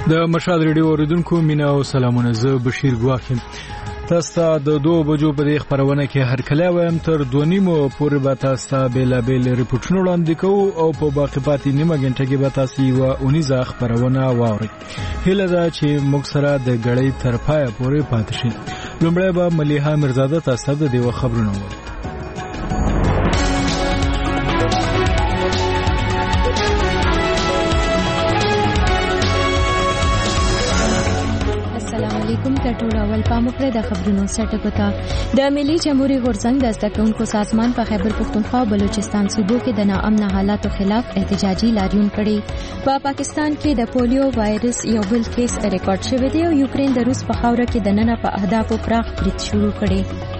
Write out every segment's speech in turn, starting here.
د مشال ریډیو اوریدونکو مینا او سلامونه. زه بشیر ګواکم. تاسو ته د 2 بجو په دې خبرونه کې هر کله وایم تر 2:30 پورې به تاسو ته بیلابل ریپورتونه وړاندې کوو او په باقي پاتې نیمه غنټه کې به تاسو یو اونیزه خبرونه واورئ. هیله ده چې موږ سره د غړې تر پایه پورې پاتې شئ. لومړی به ملیحه مرزاده تاسو ته د خبرونه وایي. ټول اول پاموکړه د خبرونو سرټکو ته د ملي جمهوریت غورځنګ د زده کوونکو سازمان په خیبر پختونخوا او بلوچستان صوبو کې د ناامن حالاتو خلاف احتجاجي لاریون کړي. په پاکستان کې د پولیو وایرس یو بل کیس ریکارډ شوی دی او یوکرين د روس په خاوره کې د نن په اهدافو پراخ برید شروع کړي.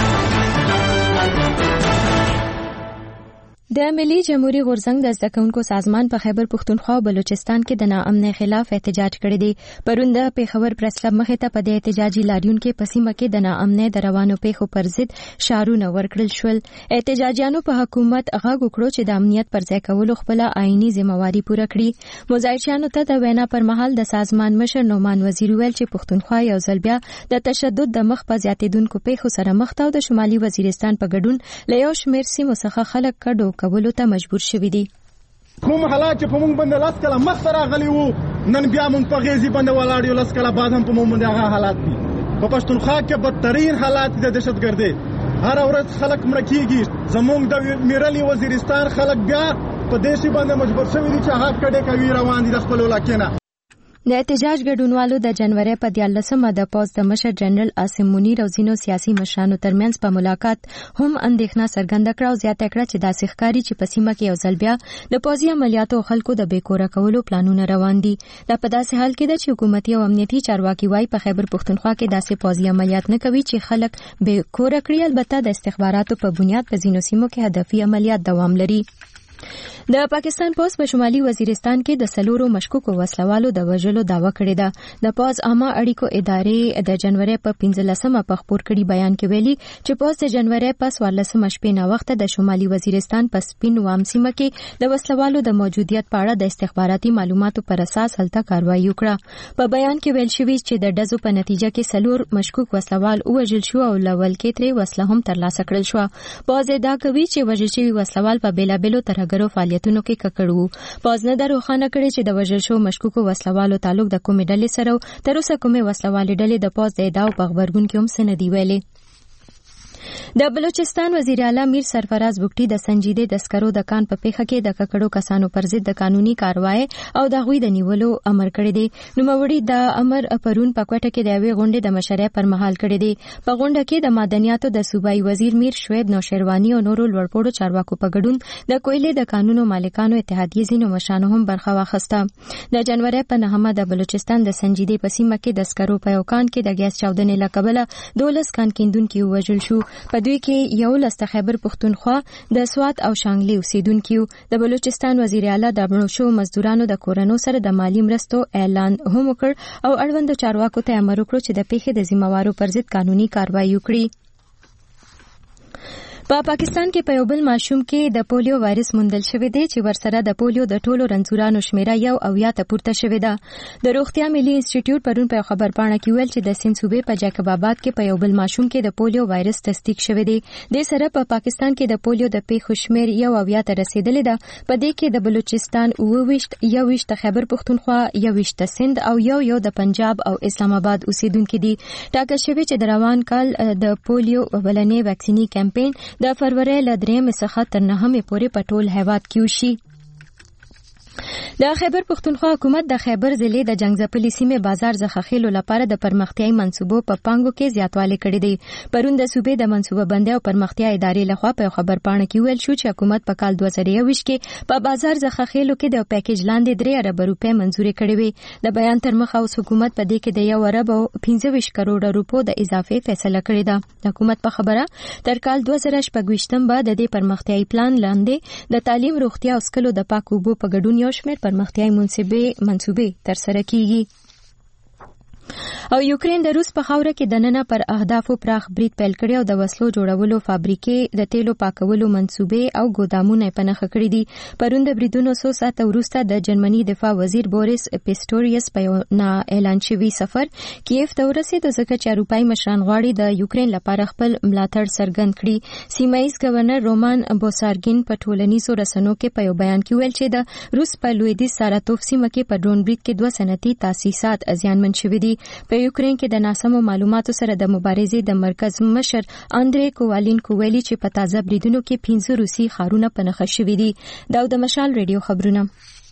د ملي جمهوریت غورځنګ د زده کوونکو سازمان په خیبر پختونخوا او بلوچستان کې د ناامن خلاف احتجاج کړی دی. پرون د پیښور پریس کلب مخې ته په د احتجاجي لاریون کې په سیمه کې د ناامن د روانو پیښو پر ضد شعارونه ورکړل شول. احتجاجیانو په حکومت غږ وکړو چې د امنیت پر ځای کولو خپل آئینی ذمہواری پوره کړي. مظاهرچیانو ته د وینا پر مهال د سازمان مشر نومان وزیر ویل چې پختونخوا یو ځل بیا د تشدد د مخ په زیاتېدونکو پیښو سره مخ ته او د شمالي وزیرستان په ګډون له یو شمېر سیمو څخه خلک کډو کولو ته مجبور شوي دي. کوم حالات چې په موږ باندې لاس کله مخ سره غلي وو نن بیا موږ په غیزي باندې ولاړ یو لاس کله بعد هم په موږ باندې هغه حالات دي. په پښتونخوا کې بدترین حالات د دهشتګردي هر ورځ خلک مړ کیږي. زموږ د میرلی وزیرستان خلک بیا په دیشي باندې مجبور شوي دي چې هغه کډه کوي روان دي د خپل علاقې نه. د احتجاج ګډونوالو د جنوري په 14مه د پوز د مشر جنرال عاصم منیر او ځینو سیاسي مشرانو ترمنځ په ملاقات هم اندېښنه څرګنده کړه او زیاته کړه چې داسې ښکاري چې په سیمه کې یو ځل بیا د پوځي عملیاتو خلکو د بیکوره کولو پلانونه روان دي. دا په داسې حال کې ده چې حکومتي او امنیتي چارواکي وايي په خیبر پختونخوا کې داسې پوځي عملیات نه کوي چې خلک بیکوره کړي. البته د استخباراتو په بنیاد په ځینو سیمو کې هدفي عملیات دوام لري. د پاکستان پوز په شمالي وزیرستان کې د سلورو مشکوکو وسلوالو د وژلو دعوه کړې ده. د پوز عامه اړیکو ادارې د جنوري په 15مه په خبر کړي بیان کې ویلي چې پوز د جنوري په 14مه شپې نه وخت د شمالي وزیرستان په سپین وام سیمه کې د وسلوالو د موجودیت په اړه د استخباراتي معلوماتو پر اساس هلته کاروایی وکړه. په بیان کې ویل شوی چې د ډزو په نتیجه کې سلور مشکوک وسلوال وژل شو او لول کې ترې وسله هم ترلاسه کړل شو. پوز ادعا کوي چې وژل شوی وسلوال په بیلابلو ترهګرو فعالیتونو کې ککړو. پوز نه روښانه کړي چې د وژل شو مشکوکو وسلوالو تعلق د کومې ډلې سره تر اوسه کومې وسلوالې ډلې د پوز د ادعاو په خبرګون کې هم څه نه دي ویلي. د بلوچستان وزیر اعلی میر سرفراز بگټي د سنجیده د سکرو د کان په پیښه کې د ککړو کسانو پر ضد د قانوني کاروایی او د غوی د نیولو امر کړی دی. نوموړي د امر پرون په کوټه کې د یوې غونډې د مشرۍ پر مهال کړی دی. په غونډه کې د معدنیاتو د صوبایي وزیر میر شعیب نوشیروانی او نورو لوړپوړو چارواکو په ګډون د کویلې د قانونو مالکانو اتحادیې ځینو مشرانو هم برخه واخیسته. د جنوري په 9مه د بلوچستان د سنجیده په سیمه کې د سکرو په یو کان کې د ګیس چاودنې له کبله 12 کان کیندونکي وژل شو. په دوی کې یو لسته خیبر پختونخوا د سوات او شانګلي اوسیدونکو. د بلوچستان وزیر اعلی د مړو شو مزدورانو د کورونو سره د مالی مرستو اعلان هم وکړ او اړوند چارواکو ته امر وکړ چې د پیښې د ذمہوارو پر ضد قانوني کاروایی وکړي. په پاکستان کې په یو بل ماشوم کې د پولیو وایرس موندل شوی دی چې ورسره د پولیو د ټولو رنځورانو شمیره 1 ته پورته شوې ده. د روغتیا ملي انسټیټیوټ پرون په خبر پاڼه کې ویل چې د سند صوبې په جاکب آباد کې په یو بل ماشوم کې د پولیو وایرس تصدیق شوی دی. د سره په پاکستان کې د پولیو د پیښو شمیر 1 ته رسیدلې ده. په دې کې د بلوچستان 22 د خیبر پختونخوا 21 سند او یو د پنجاب او اسلام آباد اوسیدونکو دي. ټاکل شوی چې د روان کال د پولیو ولنې ویکسینی کمپاین د فروری ل 3 څخه تر 9 پورې په ټول هیواد کې وشي. د خیبر پختونخوا حکومت د خیبر ضلع د جنگزپلي سیمه بازار ځخخېلو لپاره د پرمختیايي منصوبو په پانګو کې زیاتوالی کړی دی. پرون د صوبې د منصوبه بندۍ او پرمختیا ادارې لخوا په خبر پاڼه کې ویل شو چې حکومت په کال 2021 کې په بازار ځخخېلو کې د پیکیج لاندې 3 ارب روپۍ منزوري کړې وي. د بیان تر مخه اوس حکومت په دې کې د 1 ارب او 25 کروڑ روپو د اضافه فیصله کړې ده. حکومت په خبره تر کال 2026 بعد د دې پرمختیايي پلان لاندې د تعلیم، روغتیا او سکلو د پاک اوبو په ګډون یو شمېر پرمختیايي منصوبې تر سره کیږي. او یوکرین د روس په خاوره کې د ننه پر اهدافو پراخ برید پیل کړی او د وسلو جوړولو فابریکې د تیلو پاکولو منصوبې او ګودامونه په نښه کړي دي. پرون د بریدونو څو ساعته وروسته د جرمني دفاع وزیر بوریس پیسټوریس په یو نا اعلان شوی سفر کیف ته ورسېد، ځکه چې اروپایي مشران غواړي د یوکرین لپاره خپل ملاتړ څرګند کړي. سیمه ییز گورنر رومان بوسارګین په ټولنیزو رسنیو کې په یو بیان کې ویل چې د روس په لویدیځ ساراتوف سیمه کې په ډرون برید کې 2 صنعتي تاسیسات زیانمن شوي دي. په یوکرین کې د ناسمو معلوماتو سره د مبارزې د مرکز مشر اندرې کووالینکو ویلي چې په تازه بریدونو کې 15 روسي ښارونه په نښه شوي دي. دا د مشال ریډیو خبرونه.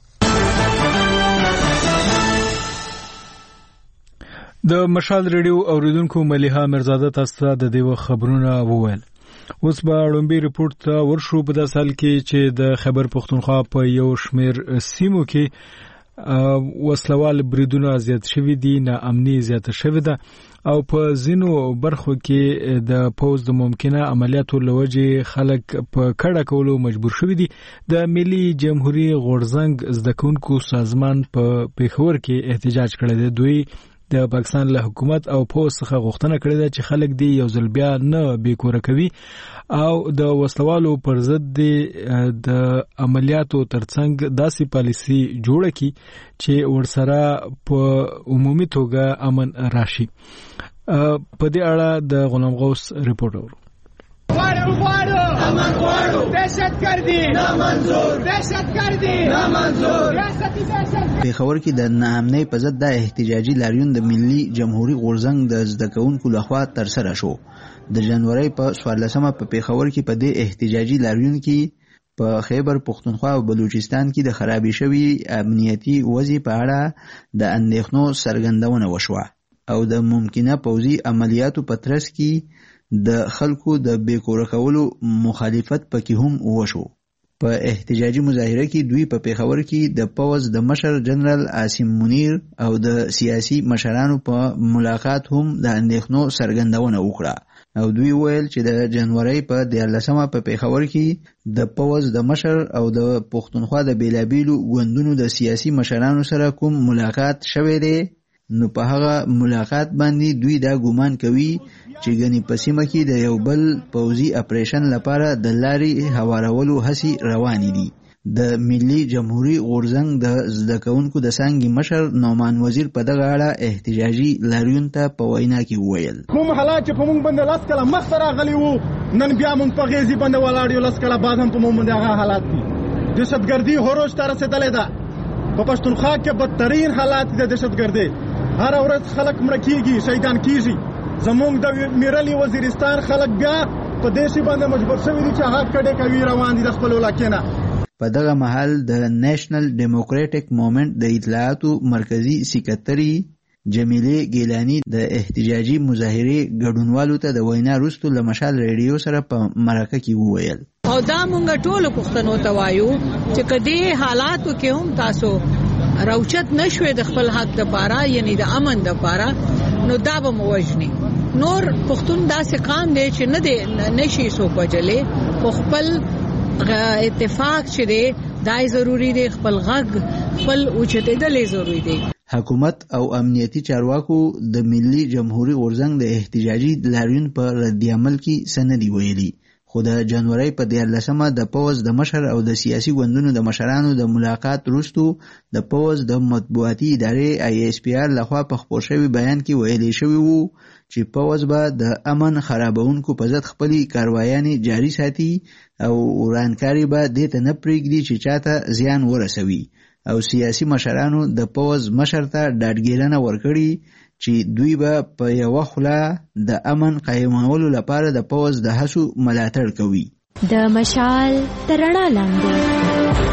د مشال ریډیو اوریدونکو ملیحه مرزاده تاسو ته د دیو خبرونه وویل. اوس به لومبي ریپورت ته ورشو. په داسې حال کې چې د خیبر پښتونخوا په یو شمیر سیمو کې وسلوال بریدونه زیات شوي دي، ناامني زیاته شوې ده او په ځینو برخو کې د پوز د ممکنه عملیاتو لوجې خلک په کډه کولو مجبور شوي دي. د ملي جمهوریت غورځنګ زده کوونکو سازمان په پیښور کې احتجاج کړی دی. دوی د پاکستان له حکومت او پوز څخه غوښتنه کړې ده چې خلک دی یو ځل بیا نه بیکوره کوي او د وسلوالو پر ضد د عملیاتو ترڅنګ داسې پالیسي جوړه کړي چې ورسره په عمومي توګه امن راشي. په دې اړه د غلام غوث ریپورت اورو. غواړو امن غواړو، دهشتګردي نامنظور، دهشتګردي نامنظور. پیښور کې د ناامنۍ په ضد د احتجاجي لاریون د ملي جمهوریت غورځنګ د زده کوونکو لخوا ترسره شو. د جنوري په 14مه په پیښور کې په دې احتجاجي لاریون کې په خیبر پښتونخوا او بلوچستان کې د خرابې شوی امنیتي وضع په اړه د اندېښنو څرګندونه وشوه او د ممکنه پوځي عملیاتو په ترڅ کې د خلکو د بیکوره کولو مخالفت پکې هم وشو. په احتجاجي مظاهره کې دوی په پیښور کې د پوز د مشر جنرال عاصم منیر او د سیاسي مشرانو په ملاقات هم د اندېښنو څرګندونه وکړه او دوی ویل چې د جنوري په 14مه په پیښور کې د پوز د مشر او د پښتونخوا د بیلابیلو ګوندونو د سیاسي مشرانو سره کوم ملاقات شوی دی، نو په هغه ملاقات باندې دوی دا ګومان کوي چې ګنې په سیمه کې د یو بل پوځي اپریشن لپاره د لارې هوارولو هڅې روانې دي. د ملي جمهوریت غورځنګ د زده کوونکو د څانګې مشر نعمان وزیر په دغه اړه احتجاجي لاریون ته په وینا کې وویل کوم حالات چې په موږ باندې لاس کله مخ راغلي وو، نن بیا موږ په غیزي باندې ولاړ یو، لاس کله بعد هم په موږ باندې هغه حالات دي. دهشتګردي هروج ته رسېدلې ده. په پښتونخوا کې بدترین حالات د دهشتګردي، هر ورځ خلک مړه کیږي، شهیدان کیږي. زمونږ د میرلی وزیرستان خلک بیا په دې باندې مجبور شوي دي چې هغه کډې کوي روان دي د خپل علاقې نه. په دغه مهال د نېشنل ډیموکراټک موومېنټ د اطلاعاتو مرکزی سکرټري جمیله ګیلانی د احتجاجي مظاهرې ګډونوالو ته د وینا وروسته له مشال ریډیو سره په مرکه کې وویل او دا مونږ ټول پښتنو ته وایو چې کدی حالاتو کې هم تاسو راوچت نشوي د خپل حق لپاره، یعنی د امن لپاره، نو دا به موجني نور پښتون داسې قام دی چې نه دی نشي سو پجلې په خپل اتفاق چې دی دای ضروری دی، خپل غږ خپل اوچتېدل ضروری دی. حکومت او امنیتي چارواکو د ملي جمهوریت غورځنګ د احتجاجي لاریون په رد عمل کې سندي ویلي، خو د جنوري په 14مه د پوز د مشر او د سیاسي ګوندونو د مشرانو د ملاقات وروسته د پوز د مطبوعاتي ادارې ISPR لخوا په خپور شوی بیان کې ویلي شوی وو چې پوز به د امن خرابونکو په ضد خپلې کاروایانې جاري ساتي او ورانکاري به دې ته نه پرېږدي چې چاته زیان ورسوي او سیاسي مشرانو د پوز مشر ته ډاډګیرنه ورکړي چې دوی به په یوه خوله د امن قایمولو لپاره د پوز د هڅو ملاتړ کوي. د مشال تر رڼا لاندې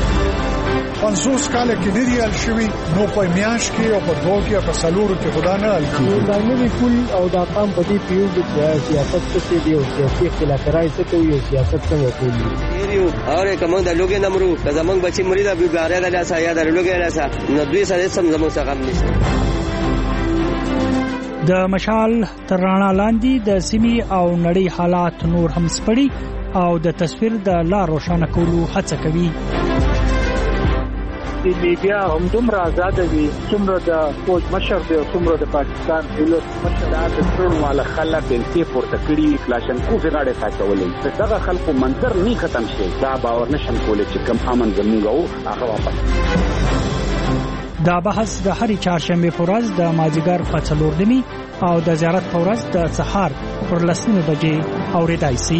50 کال کې دی حل شوی، نو په میاش کې او په دوه کې په سلورو کې خدا نه حل کیږي. دا نوی کول او دا قام په دې پیو چې سیاست څه دی او سیاسي اختلافات څه کوي او سیاست څنګه کوي. یو اور کوم د لوګي نمرو د زمنګ بچی مریدا بیګاره د لاسه یا د لوګي لاسه نو دوی سره سم زموږ څخه غم نشته. د مشال تر رڼا لاندې د سیمې او نړۍ حالات نور هم سپړي او د تصویر د لار روښانه کولو هڅه کوي. چې لیبیا هم دومره آزاد وي څومره د فوج مشر دی او څومره د پاکستان دولت مشر د ټول مال خلک بلکې پورته کړي کلاشنکوف غاړه ساتولې دغه خلکو منظر نه ختم شي دا باور نشم کولای چې کم امن زموږ او هغه واپس دا بحث د هرې چهارشنبه په ورځ د مازیګر په 4:30 او د زیارت په ورځ د سهار پر 10 بجې اورېدای شي.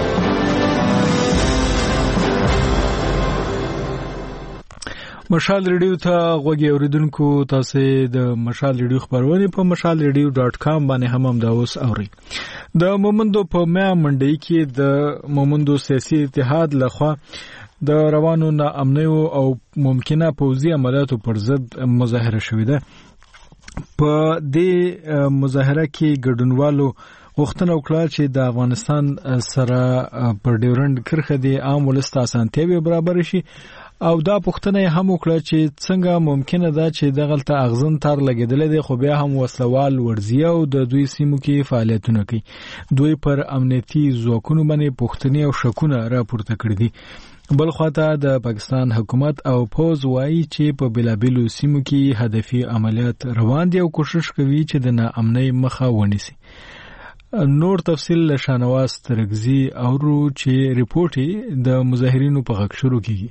مشال ریډیو ته غوږی اوریدونکو تاسو د مشال ریډیو خبرونه په mashalradio.com باندې هم دا اوس اوري. د مومندو په میا منډي کې د مومندو سیاسي اتحاد لخوا د روانو ناامنیو او ممکنه پوځي عملیاتو پر ضد مظاهره شوې ده. په دې مظاهره کې ګډونوالو غوښتنه وکړه چې د افغانستان سره پر ډیورند کرښه د عام ولست اسانتیاوي برابر شي او دا پوښتنه هم وکړه چې څنګه ممکنه ده چې دغلته اغزن تار لګیدل دي خو بیا هم وسلوال ورزیه او د دوی سیمو کې فعالیتونه کوي. دوی پر امنیتي ځواکونو باندې پوښتنې او شکونه راپورته کړي دي. بل خواته د پاکستان حکومت او پوز وایي چې په بلابلو سیمو کې هدفي عملیات روان دي او کوشش کوي چې د ناامنۍ مخه ونیسي. نور تفصیل له شانواز ترګزي اورو چې ریپورت د مظاهرینو په غږ شروع کیږي.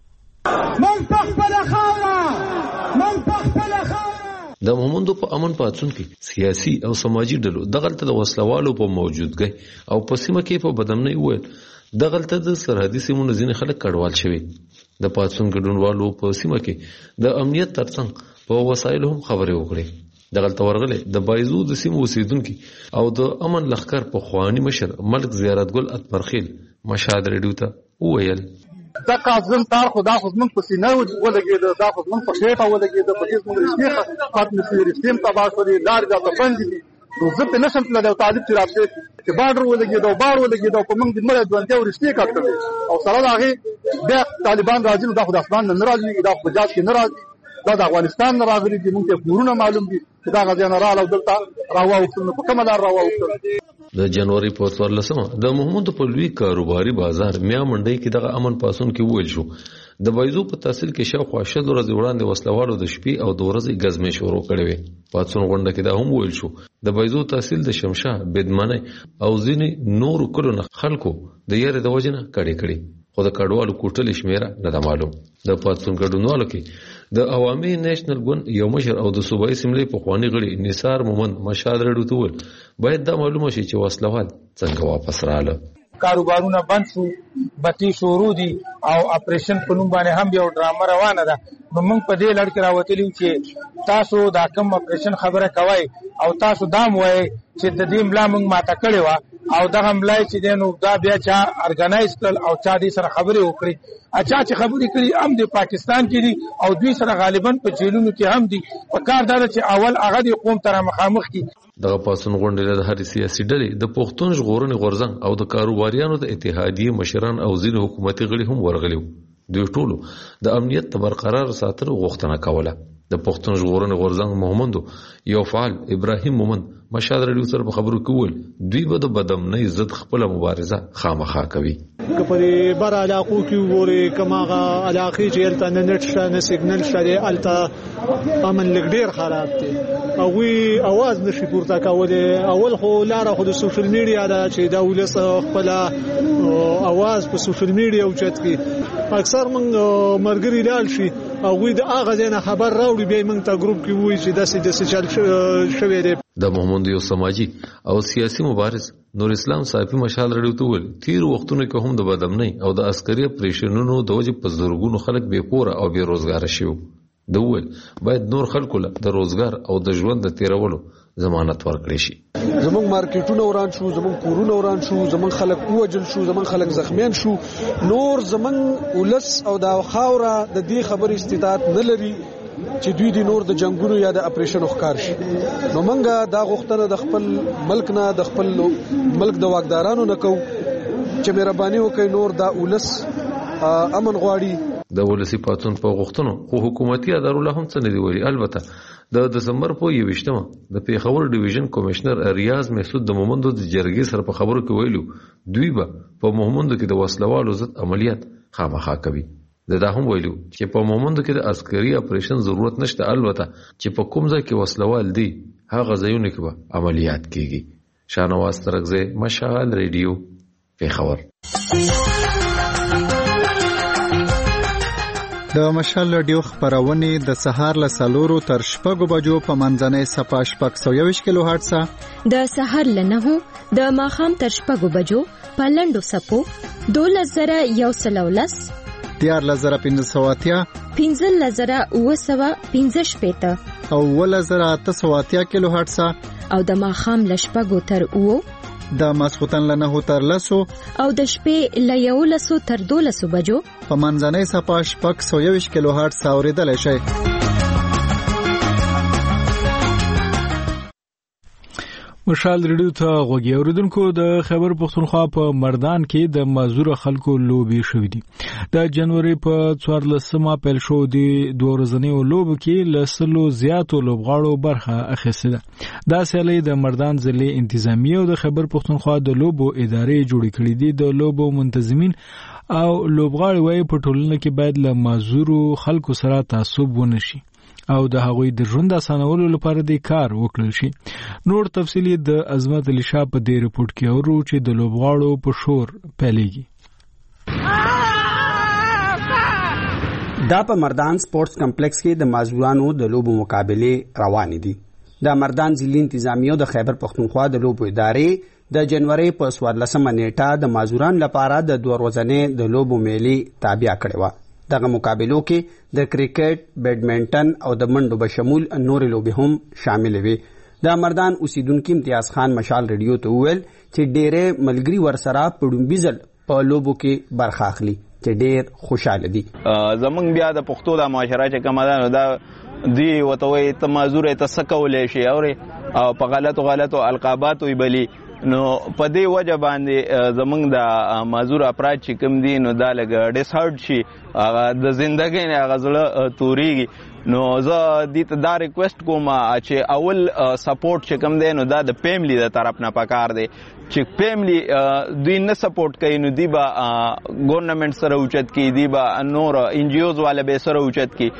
د مومندو په امن پاتون کې سیاسي او سماجی ډلو دغلته د وسلوالو په موجودګۍ او په سیمه کې په بدمنۍ وویل دغلته د سرحدي سیمونو ځینې خلک کډوال شوي. د پاتون ګډونوالو په سیمه کې د امنیت ترڅنګ په وسایلو هم خبرې وکړي. دغلته ورغلې د بایزو د سیمو اوسیدونکي او د امن لښکر په خواني مشر ملک زیارتګل اکبرخیل مشهد ریډیو ته وویل دا قازم تار خدا خو زمون په سینه ولګید دا خو زمون په خېټه ولګید په دې زمون رښتیا خاطر سي رښتیم تبا شوی لار دا بند دي نو زه په نشم تل د طالب چې راځي چې بارډر ولګید او بار ولګید او په موږ د مړ ځوانته ورښتیا کړل او سره داغه بیا طالبان راځي دا خو د اسمان نه راځي دا په جاز کې نه راځي دا د افغانستان نه راغلي دي موږ ته پورونه معلوم دي چې دا غزا نه رااله دلته راووتل په کومه لار راووتل. د جنوري په 14 د محمود په لوی کاروباري بازار میا منډي کې دغه امن پاسون کې ویل شو د بایزو په تحصیل کې شاوخوا 7 ورځې وړاندې وسلوالو د شپې او د ورځې غزمې شروع کړې وې. پاسون غونډه کې دا هم ویل شو د بایزو تحصیل د شمشاه بدمنه او ځینې نور کلونه خلکو د یاره د وجنه کړي خو د کډوالو کوټل شمیره نه د معلوم. د پاتون ګډونوالو کې د عوامي نېشنل ګوند یو مشر او د صوبایي سیملې په خواني غړي نثار مومند مشهد ریډیو ته ویل باید دا معلومه شي چې وسلوال څنګه واپس رااله. کاروبارونه بند شو بتی شروع دي او اپریشن په نوم باندې هم یو ډرامه روانه ده. نو موږ په دې لړ کې راوتلی چې تاسو دا کوم اپریشن خبره کوي او تاسو دام وایي چې د دې ملا موږ ماته کړی و او دغه ملای چې دینو دا بیا چا ارګنایز کړل او چا دې سره خبرې وکړي اچھا چې خبرې کړي هم د پاکستان کې دي او دوی سره غالبا په جیلونو کې هم دي. په کار دا چې اول هغه د قوم تر مخامخ کی دغه پاسون غونډې د هر سیاسي ډلې د پښتون ژغورنې غورځنګ او د کاروباریانو د اتحادیې مشران او ځینې حکومتي غړي هم ورغلي. دوی ټول د امنیت برقرار ساتلو غوښتنه کوله. د پښتون ژغورنې غورځنګ مومندو یو فعال ابراهیم مومند مشهد ریډیو سره په خبرو کې وویل دوی به د بدامنۍ ضد خپل مبارزه خامخا کوي. که په بر علاقو کې وګوري کماغه علاقې چې الته نه نت شته نه سیګنل شته الته امن لګ ډیر خراب دي او وی आवाज نشي پورته کولای. اول خو لاره خو د سوشل میډیا دا چې دا ولس خپل आवाज په سوشل میډیا او چت کې اکثر موږ مرګري لال شي او وی د اغه ځنه خبر راوړي به موږ ته ګروپ کې وای چې داسې چل شوی دی. د محمود یو سماجی او سیاسي مبارز نور اسلام صاحب مشال ریډیو ته ویل تیر وختونو کې هم د بدامنۍ او د عسکري اپریشنونو د وجې په زورګونو خلک بې کوره او بې روزګار شوي. د ویل باید نور خلکو له د روزګار او د ژوند د تیرولو ضمانت ورکړي شي. زمونږ مارکیټونه وران شو زمونږ کورونه وران شو زمونږ خلک ووجل شو زمونږ خلک زخمیان شو. نور زمونږ ولس او د خاوره د دې خبرې استطاعت نه لري چې دوی د نور د جنگونو یا د اپریشن ښکار شي. نو منګه دا غوښتنه د خپل ملک نه د خپل ملک د واکدارانو نه کو چې مهرباني وکړي نور دا ولس امن غواړي. د ولسی پاتون په غوښتنو خو حکومتي ادارو له هم څه نه دی ویلي. البته د دسمبر په 21 د پیښور ډیویژن کمشنر ریاض محسود د مومندو د جرګې سره په خبرو کې ویلو دوی به په مومندو کې د وسلوالو ضد عملیات خامخا کوي. دا هم ویلو چې په مومندو کې د عسکري اپریشن ضرورت نشته، البته چې په کوم ځای کې وسلوال دي هغه ځایونه کې به عملیات کیږي. شاهنواز ترکزی، مشال ریډیو، پیښور. د مشال ریډیو خبرونه د سهار له 4 تر 6 بجو په منځنۍ صفه 621 کیلو هرتز، د سهار له 9 د ماښام تر 6 بجو په لنډو سپو 12110، 14580، 15915 او 11880 کیلو هرتز، او د ماښام له 6 تر 9، د ماسختن له 9 تر 10، او د شپې له 11 تر 12 بجو په منځنۍ صفه 621 کیلو هرتز اوریدل شي. مشال ریډیو ته غوږی اوریدونکو، د خیبر پختونخوا په مردان کې د معذور خلکو لوبي شوې دي. د جنوري په 14مه پیل شو دي دوه ورځنیو لوبو کې لسلو زیاتو لوبغاړو برخه اخیسته ده. دا سیالي د مردان ضلع انتظامیه او د خیبر پختونخوا د لوبو ادارې جوړې کړې دي. د لوبو منتظمین او لوبغاړي وايي په ټولنه کې باید له معذور خلکو سره تعصب ونشي او د هغوی د ژوند اسانولو لپاره د کار وکړل شي. نور تفصیلی د عظمت علی شاه په دې رپورت کې اورو چې د لوبغاړو په شور پیلېږي. دا په مردان سپورتس کمپلیکس کې د معذورانو د لوبو مقابله روان دي. د مردان ضلع انتظامیه د خیبر پختونخوا د لوبو ادارې د جنوري په 14مه نیټه د معذورانو لپاره د دوه ورځې د لوبو میلې تابع کړې و. دغه مقابلو کې د کرکټ، بیډمنټن او د منډو به شمول نور لوبې هم شامل وي. د مردان اوسیدونکو امتیاز خان مشال ریډیو ته وویل چې ډېرې ملګري ورسره په ډومبي ځل په لوبو کې برخه اخلي چې ډېر خوشاله دي. زمونږ بیا د پښتو د معاشره چې کومه ده نو دا دی وته وي ته معذور ته سکولې شي او په غلطو القابات وي بلی نو په دې وجه باندې زمونږ د معذور افراد چې کوم دي نو دا لګ ډیس هارد شي د زندګۍ نه غزله توريږي. نو زه دې ته دا ریکوست کوم چې اول سپورټ چې کوم دی نو دا د فیملی د طرف نه پکار دی چې فیملی دوی نه سپورټ کوي نو دی با ګورنمنت سره اوچت کی، دی با نور ان جی اوز والے به سره اوچت کی.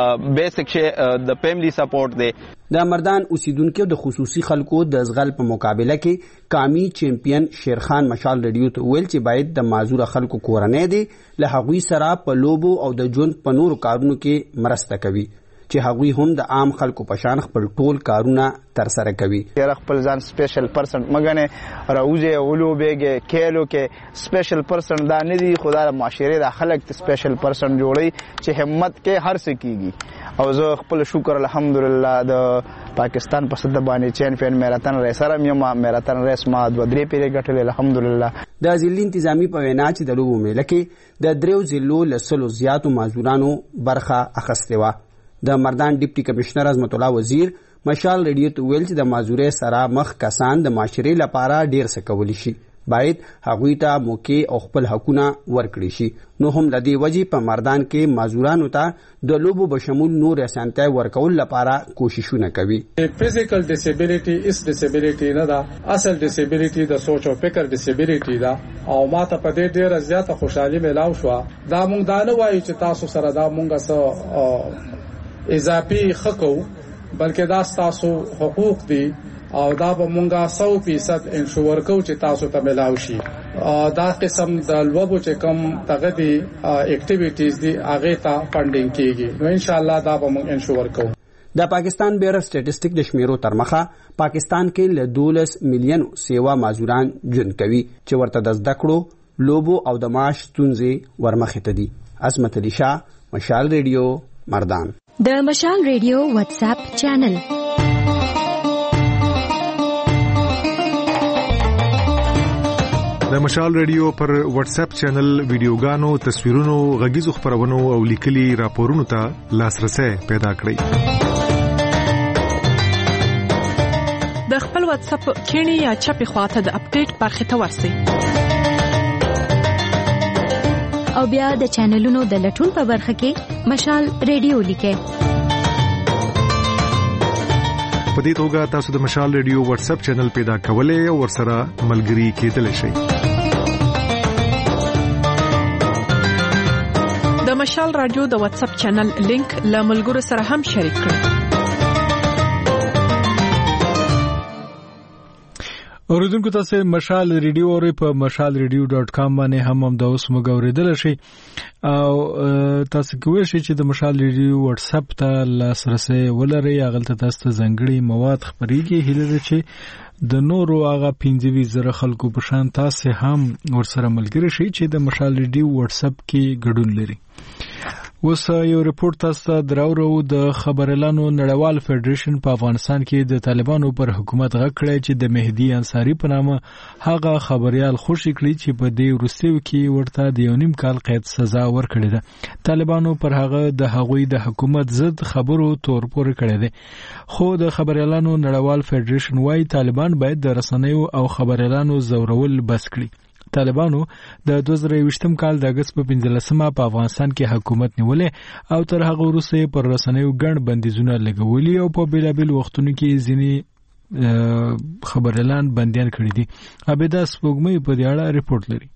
بیسیک شی د فیملی سپورټ دی. د مردان اوسیدونکو د خصوصي خلکو د زغل په مقابله کې قومي چیمپئن شیرخان مشال ریډیو ته ویل چې باید د معذور خلکو کورنۍ دي له هغوی سره په لوبو او د ژوند په نورو کارونو کې مرسته کوي چې هغوی هم د عام خلکو په شان خپل ټول کارونه تر سره کوي. یاره خپل ځان سپیشل پرسن مګنه راوځي ولوبېږي کېلو کې سپیشل پرسن دا نه دي، خدای د معاشره د خلک ته سپیشل پرسن جوړي چې همت کې هر څه کیږي. او زه خپل شکر الحمدلله د پاکستان په صد باندې چیمپئن میراتن ریس سره مې میراتن ریس ما 2-3 پیری ګټلې الحمدلله. د ضلع انتظامی په وینا چې د لوبو میله کې د دریو ضلعو لسلو زیاتو معذورانو برخه اخیستې وه. د مردان ډیپټي کمشنر عظمت الله وزیر مشال ریډیو ته ویل چې د معذورۍ سره مخ کسان د معاشرې لپاره ډیر څه کولی شي، باید هغوی ته موقع او خپل حقونه ورکړي شي. نو هم د دې وجې په مردان کې معذورانو ته د لوبو بشمول نور اسانتیا ورکول لپاره کوششونه کوي. فزیکل ډیسیبিলিټي اس ډیسیبিলিټي نه ده، اصل ډیسیبিলিټي د سوچ او فکر ډیسیبিলিټي ده. او ماته په دې ډیره زیاته خوشحالي ملاو شو. دا مونږ دا نه وایو چې تاسو سره دا مونږه سره اضافي حقوق بلکې دا تاسو حقوق دي او دا به مونږه 100% انشور کو چې تاسو ته ملاو شي. دا قسم د لوبو چې کوم دغه دي اکټیویټیز دي هغه ته فندینګ کیږي نو ان شاء الله دا به مونږ انشور کوو. د پاکستان بیور سټیټسټیک د شمیرو تر مخه پاکستان کې له 12 میلیون سیوا معذوران ژوند کوي چې ورته د زده کړو، لوبو او د معاش ستونزې ورمخې ته دي. عظمت علی شاه، مشال ریډیو، مردان. د مشال ریډیو واتس اپ چینل د مشال ریډیو پر واتس اپ چینل ویډیوګانو، تصویرونو، غږیزو خبرونو او لیکلي راپورونو ته لاسرسي پیدا کړئ. د خپل واتس اپ کینی یا چپی خواته د اپډیټ برخه ته ورسئ او بیا د چینلونو د لټون په برخه کې مشال ریډیو لیکئ. په دې توګه تاسو د مشال ریډیو واتس اپ چینل پیدا کولای او ورسره ملګري کېدلی شئ. د مشال رادیو د واتس اپ چینل لینک له ملګرو سره هم شریک کړئ. اوریدونکو تاسو مشال ریډیو اورئ په mashalradio.com باندې هم د اوس موږ اوریدل شي او تاسو کوی شئ چې د مشال ریډیو واتس اپ ته لاسرسي ولرئ. هغه ته تاسو ځانګړي مواد خبريږي هله چې د نورو هغه 15,000 خلکو په شان تاسو هم ورسره ملګری شئ چې د مشال ریډیو واتس اپ کې ګډون لري. اوس یو ریپورت تاسو دراورو د خبرلانو نړیوال فدریشن په افغانستان کې د طالبانو پر حکومت غږ کړی چې د مهدی انصاری په نامه هغه خبريال خوشی کړی چې په دې وروستیو کې ورته د 1.5 کال قید سزا ورکړې ده. طالبانو پر هغه د هغوی د حکومت ضد خبرو تور پورې کړی ده. خو د خبرلانو نړیوال فدریشن وايي طالبان باید د رسنیو او خبرلانو زورول بس کړي. طالبانو د 2020 کال د اگست په 15مه په افغانستان کې حکومت نیولې او تر هغه وروسته پر رسنیو ګڼ بندیزونه لګولي او په بیلابل وختونو کې ځینې خبرلان بندیان کړي دي. عبیده سپوږمۍ په دې اړه ریپورت لري.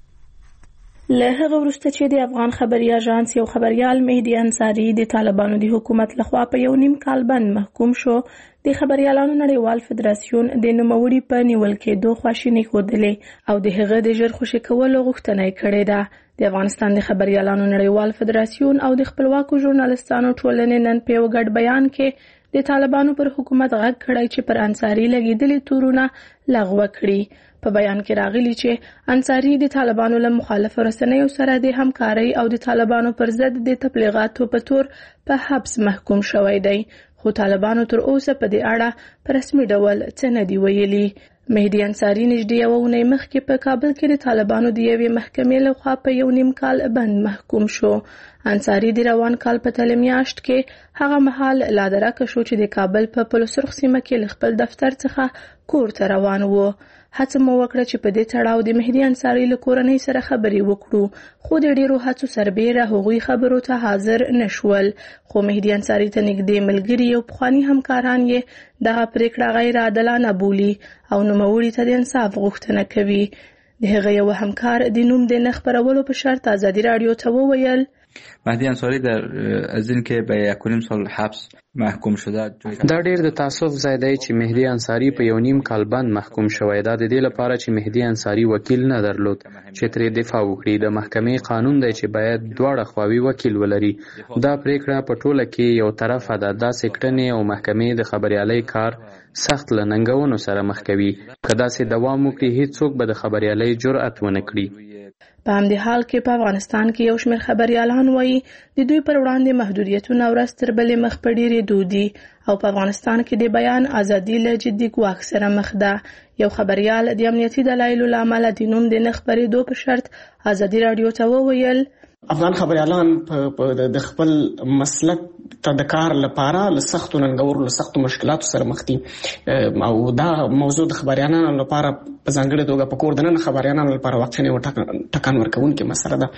له هغه وروسته چې د افغان خبري اژانس یو خبريال مهدی انصاری د طالبانو د حکومت لخوا په 1.5 کال باندې محکوم شو، د خبريالانو نړیوال فدراسیون د نوموړي په نیول کېدو خواشیني ښودلې او د هغه د ژر خوشي کولو غوښتنه کړې ده. د افغانستان د خبريالانو نړیوال فدراسیون او د خپلواکو ژورنالستانو ټولنې نن په یو ګډ بیان کې د طالبانو پر حکومت غږ کړی چې پر انصاری لګیدلي تورونه لغوه کړي. په بیان کې راغلی چې انصاری د طالبانو له مخالف رسنیو سره د همکارۍ او د طالبانو پر ضد د تبلیغاتو په تور په حبس محکوم شوی دی. خو طالبانو تر اوسه په دې اړه په رسمي ډول څه نه دی ویلي. مهدی انصاری نږدې یو اونۍ مخکې په کابل کې د طالبانو د یوې محکمې لخوا په 1.5 کال بند محکوم شو. انصاری د روان کال په تل میاشت کې هغه مهال لا درکه شو چې د کابل په پلوسرخ سیمه کې خپل دفتر څخه کور ته روان وو. هڅه مو وکړه چې په دې تړاو د مهدی انصاری له کورنۍ سره خبرې وکړو، خو د ډیرو هڅو سربېره هغوی خبرو ته حاضر نشول. خو مهدی انصاری ته نږدې ملګري او پخوانی همکاران یې دغه پریکړه غیر عادلانه بولي او نوموړي ته د انصاف غوښتنه کوي. د هغه یو همکار د نوم د نه خپرولو په شرط ازادي رادیو ته وویل مهدی انصاری در از این که به 1.5 سال حبس محکوم شده. دا ډیر د تاسف ځای دی چې مهدی انصاری په 1.5 کال بند محکوم شوی. دا د دې لپاره چې مهدی انصاری وکیل نه درلود چې ترې دفاع وکړي. د محکمې قانون دی چې باید دواړه خواوې وکیل ولري. دا پریکړه په ټوله کې یو طرفه ده. دا سکټنې او محکمې د خبريالۍ کار سخت لننګونو سره مخ کوي. که داسې دوام وکړي هیڅوک به د خبريالۍ جرأت ونه کړي. په همدې حال کې په افغانستان کې یو شمېر خبريالان وایي د دوی پر وړاندې محدودیتونه ورځ تر بلې مخ په ډېرېدو دي او په افغانستان کې د بیان ازادي له جدي ګواښ سره مخ ده. یو خبريال د امنیتي دلایلو له امله د نوم د نه خپرېدو په شرط ازادي رادیو ته وویل افغان خبريالان د خپل مسلک ته د کار لپاره له سختو ننګورو له سختو مشکلاتو سره مخ دي او دا موضوع د خبريالانو لپاره په ځانګړې توګه په کور دننه خبريالانو لپاره واقعي ټکان ورکوونکې مسله ده.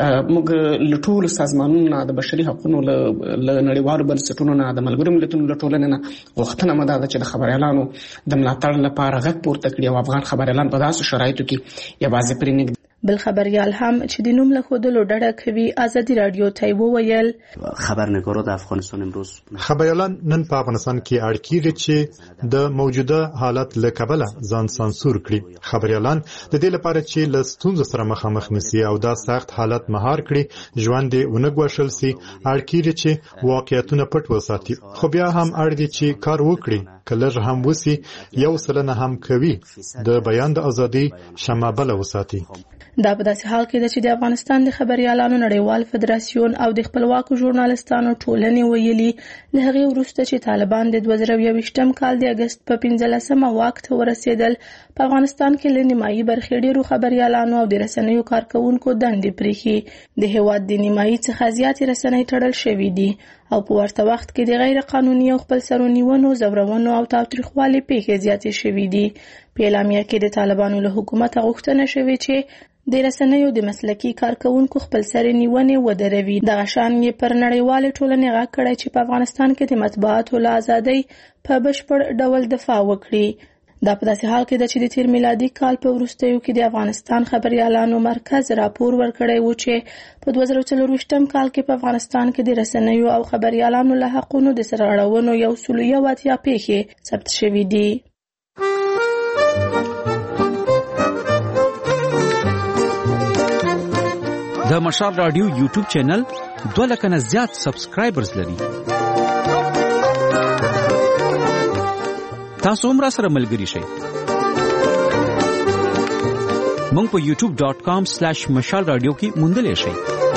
موږ له ټولو سازمانونو د بشري حقوقو له نړیوالو بنسټونو نه د ملګرو ملتونو له ټولنې نه غوښتنه مو ده چې د خبريالانو د ملاتړ لپاره غږ پورته کړي او افغان خبريالان په داسې شرایطو کې یوازې پرې نه بل خبريال هم چې د نوم له خودلو ډډه کوي ازادي رادیو ته وویل خبرنگارا د افغانستان امروز خبريالان نن په افغانستان کې اړ کیږي چې د موجوده حالت له کبله ځان سانسور کړي. خبريالان د دې لپاره چې له ستونزو سره مخامخ نشي او دا سخت حالت مهار کړي ژوند یې ونګوښل سي. اړ کیږي چې واقعیتونه پټ وساتي خو بیا هم اړ دي چې کار وکړي کله هم وسی یو سلنه هم کوي د بیان د ازادي شمابله وساتي. دا په داسې حال کې ده چې د افغانستان د خبريالانو نړیوال فدراسیون او د خپلواکو ژورنالستانو ټولنې ویلي له هغې وروسته چې طالبان د 2021 کال د اگست په 15مه واک ته ورسېدل په افغانستان کې له نیمایي برخې ډېرو خبريالانو او د رسنیو کارکونکو دندې پرېښي. د هېواد د نیمایي څخه زیاتې رسنۍ تړل شوي دي او په ورته وخت کې د غیر قانوني او خپلسرو نیونو زورونو او تاوتریخوالي پیښې زیاتې شوي دي. په اعلامیه کې د طالبانو له حکومته غوښتنه شوې چې د رسنیو د مسلکي کارکونکو خپلسري نیونې ودروي. دغه شان یې پر نړیوالې ټولنې غږ کړی چې په افغانستان کې د مطبوعاتو له ازادۍ په بشپړ ډول دفاع وکړي. دا په داسې حال کې ده چې د تیر میلادي کال په وروستیو کې د افغانستان خبريالانو مرکز راپور ورکړی و چې په 2024 کال کې په افغانستان کې د رسنیو او خبريالانو له حقونو د سره اړونو 181 پیښې ثبت شوې دي. د مشال رادیو یوټیوب چینل 2 لک نه زیات سبسکرایبرز لري. تاسو هم را سره ملګري شئ. مونږ په youtube.com/مشال رادیو کې موندلې شئ.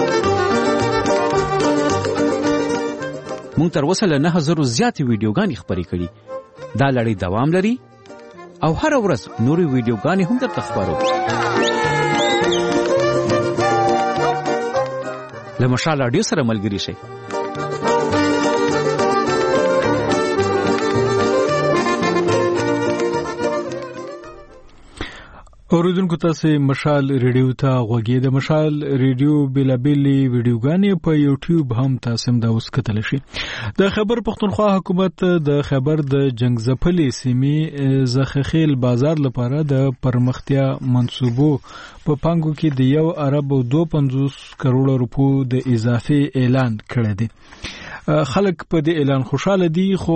مونږ تر اوسه له 9000 زیاتې ویډیوګانې خپرې کړي. دا لړۍ دوام لري او هر ورځ نورې ویډیوګانې هم درته خپرو. له مشال رادیو سره ملګري شئ. اوریدونکو تاسو مشال ریډیو ته غوږی د مشال ریډیو بلابلی ویډیوګانې په یوټیوب هم تاسو هم دا اوس کتل شي. د خیبر پختونخوا حکومت د خیبر د جنگزپلې سیمې زخخیل بازار لپاره د پرمختیا منصوبو په پانګو کې د 1.25 کروڑ روپو د اضافي اعلان کړی دی. خلک په دې اعلان خوشاله دي، خو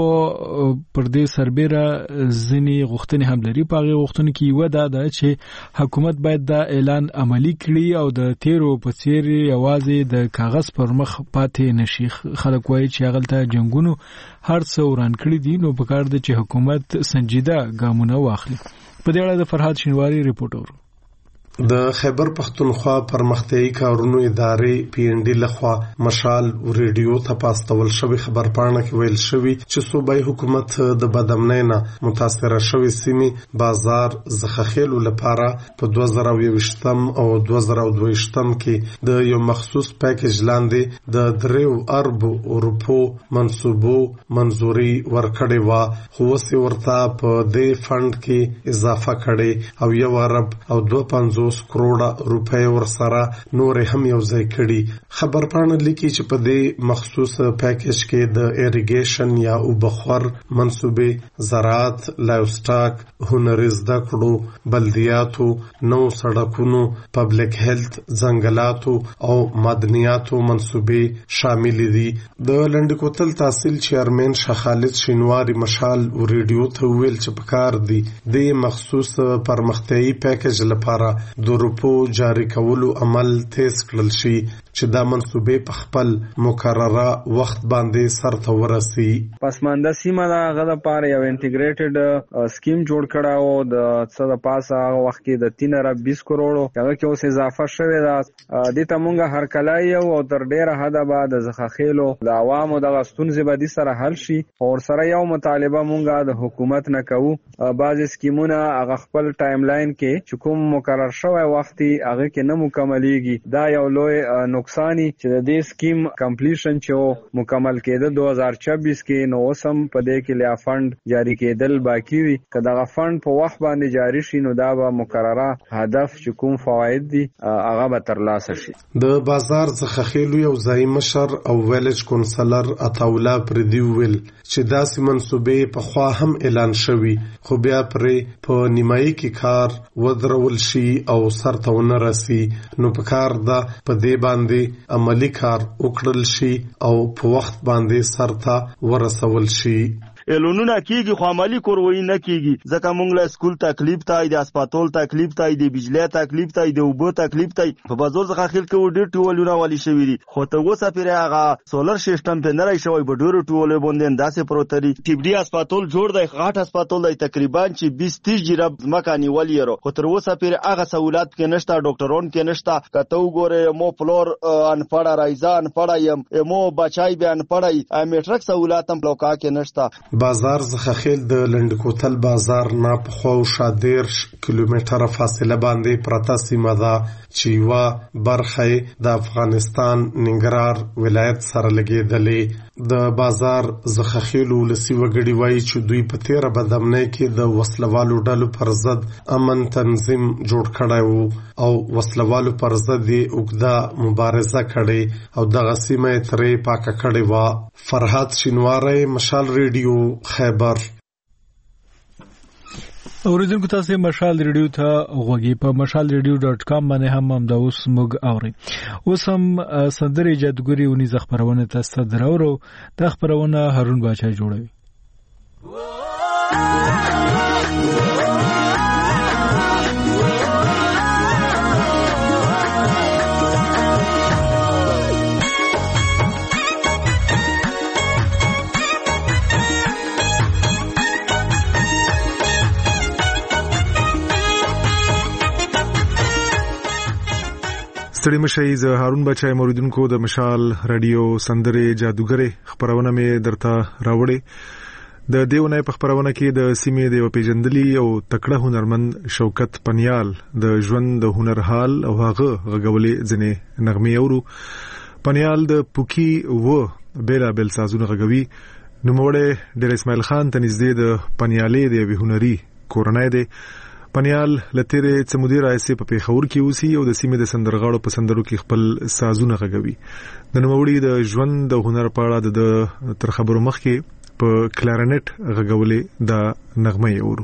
پر دې سربېره ځینې غوښتنې هم لري. په هغې غوښتنو کې یوه دا ده چې حکومت باید دا اعلان عملي کړي او د تیرو په څېر یوازې د کاغذ پر مخ پاتې نشي. خلک وایي چې هغلته جنګونو هر څه وران کړي دي، نو پکار ده چې حکومت سنجیده ګامونه واخلي. په دې اړه د فرهاد شینواری ریپورټ اورو. د خیبر پختونخوا پرمختیایي کارونو ادارې PND لخوا مشال ریډیو ته پاستول شوی خبرپاڼه کې ویل شوی چې صوبایي حکومت د بدامنۍ نه متاثره شوی سیمې بازار زخخیل لپاره په 2020 او 2022 کې د یو مخصوص پیکیج لاندې د 3 ارب روپو منصوبو منزوري ورکړې و، خو اوس ورته په دې فند کې اضافه کړي او 1 ارب او 2.50 کروڑ روپے ورسره نور هم یو ځای کړي. خبرپاڼه لیکي چې په دې مخصوص پیکیج کې د ایریګیشن یا اوبخور منصوبې، زراعت، لایوسټاک، هنري زده کړو، بلدیاتو، نو سړکونو، پبلک هیلث، ځنګلاتو او معدنیاتو منصوبې شامل دي. د لنډکوتل تحصیل چیرمن شاه خالد شینواری مشال ریډیو ته ویل چې پکار دي د مخصوص پرمختیایي پیکیج لپاره د روپو جاری کولو عمل تیز کړل شي چې دا منصوبې په خپل مقرره وخت باندې سرته ورسي. پسمانده سیمه دا غدا پاره یو انټیګریټډ سکیم جوړ کړه او د څه د پاسه وخت کې د 3.20 کروڑ هغه کې اوس اضافه شوې ده. د تمونګه هر کلای او تر ډیره حد بعد زخخیلو د عوامو د غستونځ بدی سره حل شي او سره یو مطالبه مونږه د حکومت نه کوو. بعض سکیمونه هغه خپل ټایم لاین کې چې کوم مقرر شوی وختي هغه کې نه مکملېږي. دا یو لوی نقصانی چې د دې سکیم کمپلیشن چې مکمل کېده 2026 کې نو سم په دې کې لیا فند جاری کېدل باقی وي. کله دا فند په وخت باندې جاری شي نو دا به مقرره هدف چې کوم فواید دي هغه به ترلاسه شي. د بازار څخه خېلو یو ځای مشر او ویلج کونسلر عطاولا پردی ویل چې داسې منصوبې په خوا هم اعلان شوی، خو بیا پرې په نیمایي کې کار ودرول شي او سرته ونه رسي. نو په کار دا په دې باندې عملی کار وکړل شي او په وخت باندې سرته ورسول شي. اعلانونه کیږي خو عملی کوروي نه کیږي، ځکه مونږ له سکول تکلیف تای، د هسپتال تکلیف تای، د بجلی تکلیف تای، د اوبو تکلیف تای. په بازار ځخه خیل کې ډېر ټولونه والی شوی دي، خو ته وسه پیره هغه سولر سیستم په نړۍ شوی به ډېر ټوله باندې انداسه پروتري. ټیبډي هسپتال جوړ دی، غاټ هسپتال دی، تقریبا چې 20-30 جرب مکانی ولی ورو، خو تر وسه پیره هغه سہولت کې نشته، ډاکټرون کې نشته. کته وګوره مو فلور ان پړه رایزان پړایم مو بچای بیان پړای میټرک سہولت هم لوکا کې نشته. بازار زخخیل د لنډکوتل بازار نه په خو شادیر کیلومتره فاصله باندې پرته سیمه ده چې یوه برخه د افغانستان ننګرهار ولایت سره لګېدلې. د بازار زخخیل ولسي وګړي وایي چې دوی په تیره بدامنۍ کې د وسلوالو ډلو پر ضد امن تنظیم جوړ کړی وو او وسلوالو پر ضد یې اوږده مبارزه کړې او دغه سیمه یې ترې پاکه کړې وه. فرهاد شینواری، مشال ریډیو، خیبر. اوریدونکو تاسو مشال ریډیو ته غوږی په mashalradio.com باندې هم د اوس موږ اوري. اوس هم صدر جادوګری ونی خبرونه تاسو درورو د خبرونه هارون باچا جوړوي. ستړي مشي زه هارون بچای موریدونکو د مشال رادیو سندره جادوګری خبرونه مې درته راوړې. د دیونه په خبرونه کې د سیمې د پیژندلي او تکړه هنرمند شوکت پنیال د ژوند د هنر حال او هغه غږولې ځنې نغمې اورو. پنیال د پوکی و بیلا بیل سازونه غږوي. نوموړی ډیر اسماعیل خان ته نږدې د پنیالې د هنري کورنۍ دی. پنیال لتیره چمودي راځي په پیښور کې اوسي او د سیمې د سندرغاړو په سندرو کې خپل سازونه غږوي. د نوموړي د ژوند د هنر په اړه د تر خبرو مخکې په کلارنټ غږولې د نغمه اورو.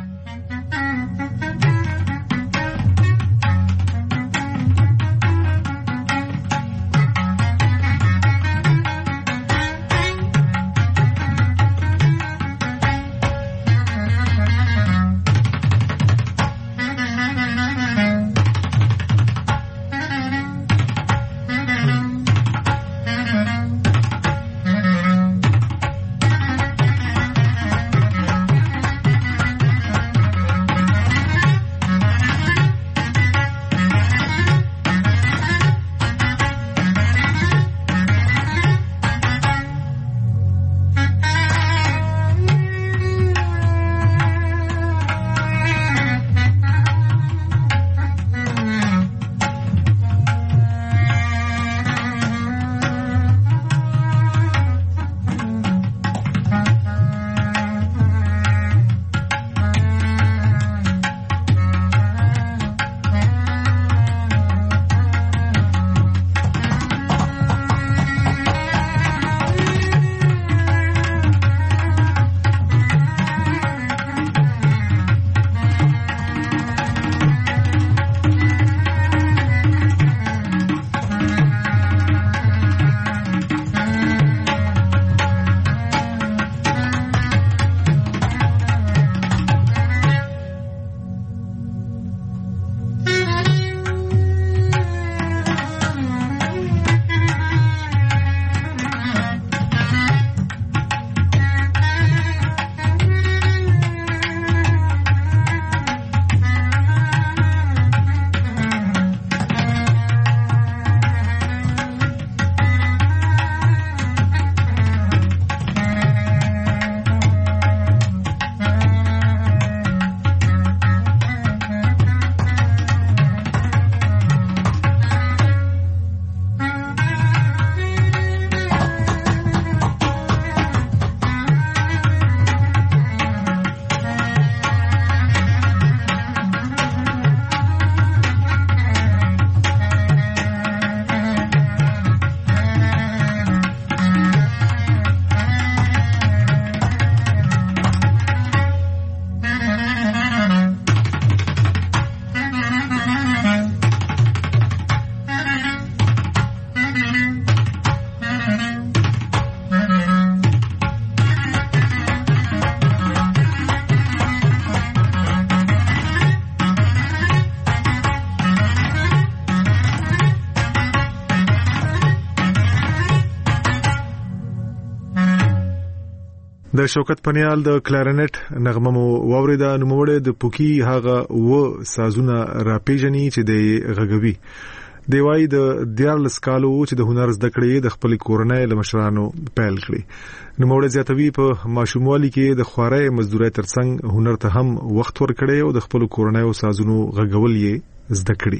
د شوکت پنیال د کلارنټ نغمه مو واوریدا. نوموړی د پوکی هغه و سازونه را پیژني چې د غږوي. دی وايي د 14 کالو چې د هنر زده کړې د خپل کورنۍ له مشرانو پیل کړې. نوموړی زیاتوي په ماشوموالي کې د خوارۍ مزدورۍ ترڅنګ هنر ته هم وخت ورکړي او د خپل کورنۍ او سازونو غږول یې زده کړي.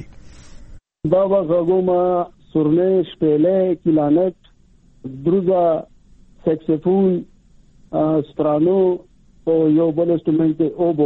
دا غږومه سورلې شپېلې کلارنټ دروزه سکسفون سپرانو او یو بل انسټرومنټ اوبو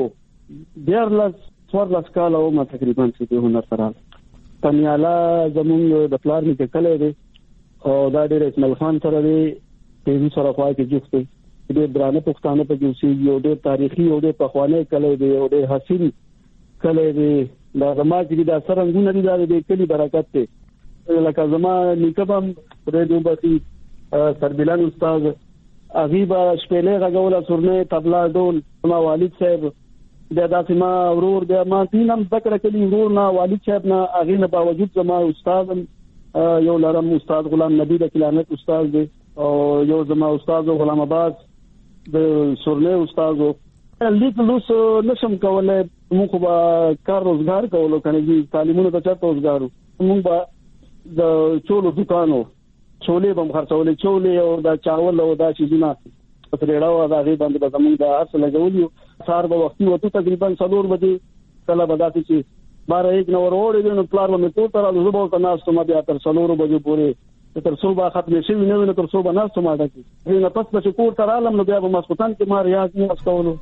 14 کال او ما تقریبا چې هنر سره پنیالا زمونږ د پلار می کله دی او دا ډېر اسماعیل خان سره دی په سره خوا کې جوخته ډېر درانه پښتانه په کې اوسېږي او ډېر تاریخي او ډېر پخوانی کلی دی او ډېر حسین کلی دی. دا زما چې دا سرنګونه دي دا د کلي برکت دی. لکه زما نیکه به هم خدای دې وبخي سربلان استاد هغې به شپېلۍ غږوله سورنۍ طبله ډول. زما والد صاحب بیا داسې ما ورور بیا ما دین هم زده کړه کلي ورور نه والد صاحب نه هغې نه باوجود زما استاد یو لرم استاد غلام نبي د کلانت استاد دی او یو زما استاد غلام عباس د سورنۍ استاد. لیک لوس نشم کولای موږ به کار روزګار کولو کنه جی تعلیمونو ته چاته روزګارو موږ به د چولو دکانو چولې به خرڅولې چولې او دا چاول او دا چیزونه پرېړه او دا غي باندې به زموږ د اصل لګولیو. سار به وختي وته تقریبا 4 بجې کله به داسې چې 12-1 نو وروړې نو پلار به کور ته راځو به تاسو ناستو ما بیا تر 4 بجې پورې تر څو به ختمې شي نو تر څو به ناستو ما ډکې نه پس به کور ته رالم نو بیا به مسکوتان کې ما ریاض نه وسکولو.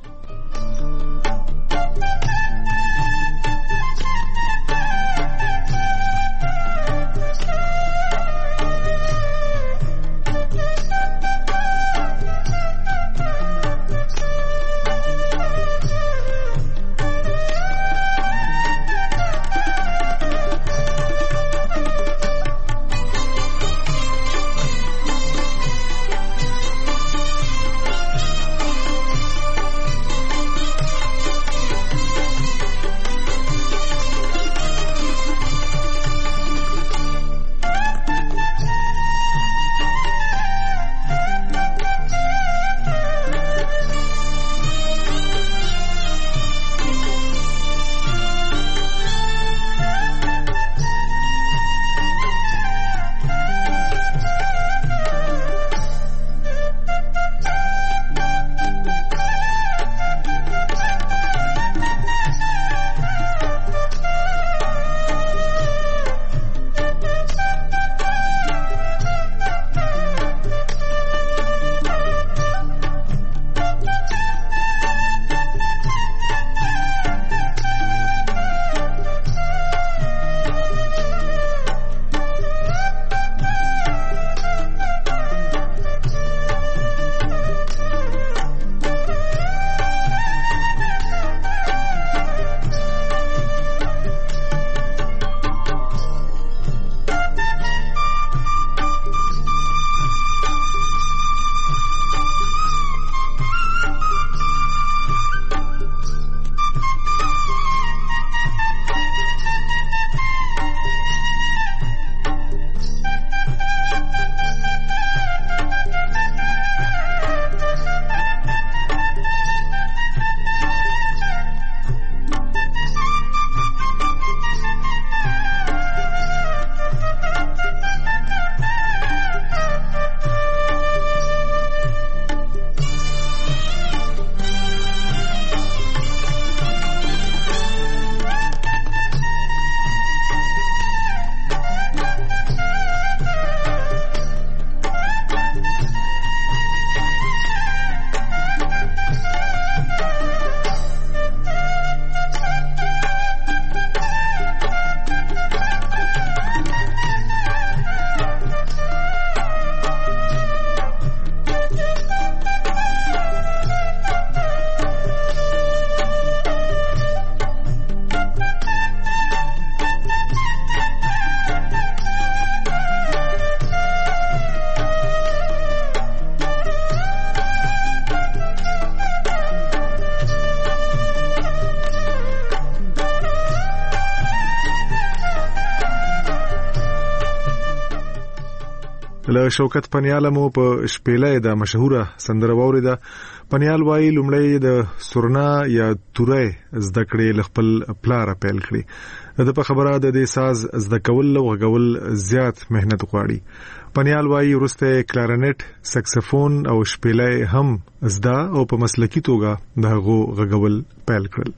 له شوکت پنیال مو په شپېلې د مشهوره سندره واوریده. پنیال وایي لومړی د سورنا یا تورې زده کړې خپل پلار پیل کړی. د په خبره د دې ساز زده کول او غږول زیات مهنت غواړي. پنیال وایي وروسته کلارنټ، سکسفون او شپېلې هم زده او په مسلکي توګه دغه غږول پیل کړل.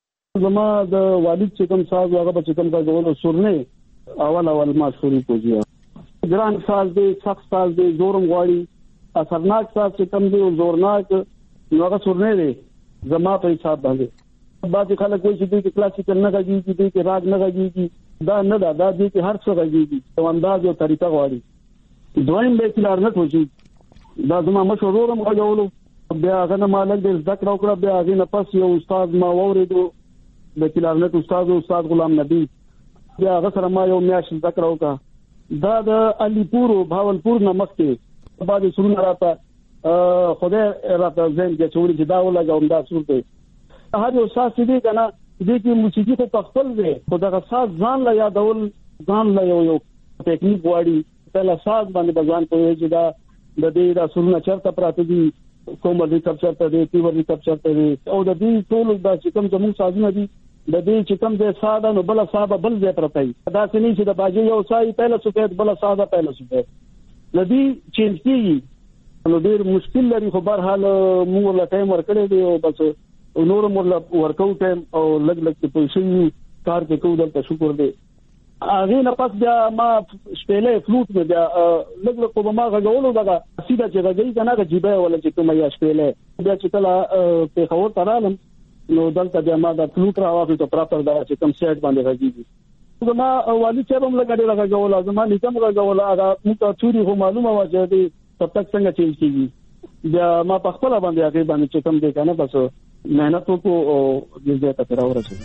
زما د والد چې کوم ساز هغه به چې کوم غږول سورنې اول ما شوري کوجیا ګران ساز دی، سخت ساز دی، زورم غواړي. اثرناک ساز چې کوم دی او زورناک نو هغه سورنې دی زما په حساب باندې. بعضې خلک وایي چې دوی کې کلاسیکل نه غږېږي، دوی کې راګ نه غږېږي. دا نه ده، دا دوی کې هر څه غږېږي، یو انداز او طریقه غواړي. دویم به کلارنټ وشي، دا زما مشر ورور هم غږولو بیا هغه مالک د ذکر او کړه بیا هغه نه پس یو استاد ما وریدو د کلارنت استاد غلام نبی بیا هغه سره ما یو میاش ذکر وکړه دا د علیپور او بهاولپور نمک ته بعد سرونه راته خدای راته زین کې چوري چې دا ولګوم دا صورت هر یو ساس دې کنه دې کې موسیقي ته تخپل دی خدای ساز ځان لا یادول ځان لا یو ټیکنیک واړي پهلا ساز باندې بزان کوي چې دا د دې دا سرونه چرته پراته دي کومه دې کپچر ته دې تیور دې کپچر ته دي او د دې ټول دا چې کوم زموږ سازونه دي د دې چې کوم دې ساده نو بل صاحب بل ځای پرته دا څنګه چې د باجی یو سای پهلا سوکې بل ساده پهلا سوکې ندی چینج کیږي نو ډیر مشکل لري خو بهر حال موږ له ټایم ورکړې دی او بس نور موږ ورکو ټایم او لګ پیسې کار کې کوو دلته شکر دی هغه نه پس بیا ما شپېلې فلوټ مې بیا لګ په ما غوولو دا سیده چې غږی کنه غجيبه ولا چې کومه یا شپېلې بیا چې کله په خور ترالم نو دلته بیا ما دا فلوټ راوځي ته پراپر دا چې کوم سیټ باندې غږیږي زما والي چې هم لګړې راغول زما نظام راغول هغه موږ چوري خو معلومه و چې دې تب تک څنګه چینج کیږي بیا ما په خپل باندې هغه باندې چې کوم دې کنه بس مهنت وکړو او دې ته راورسېږم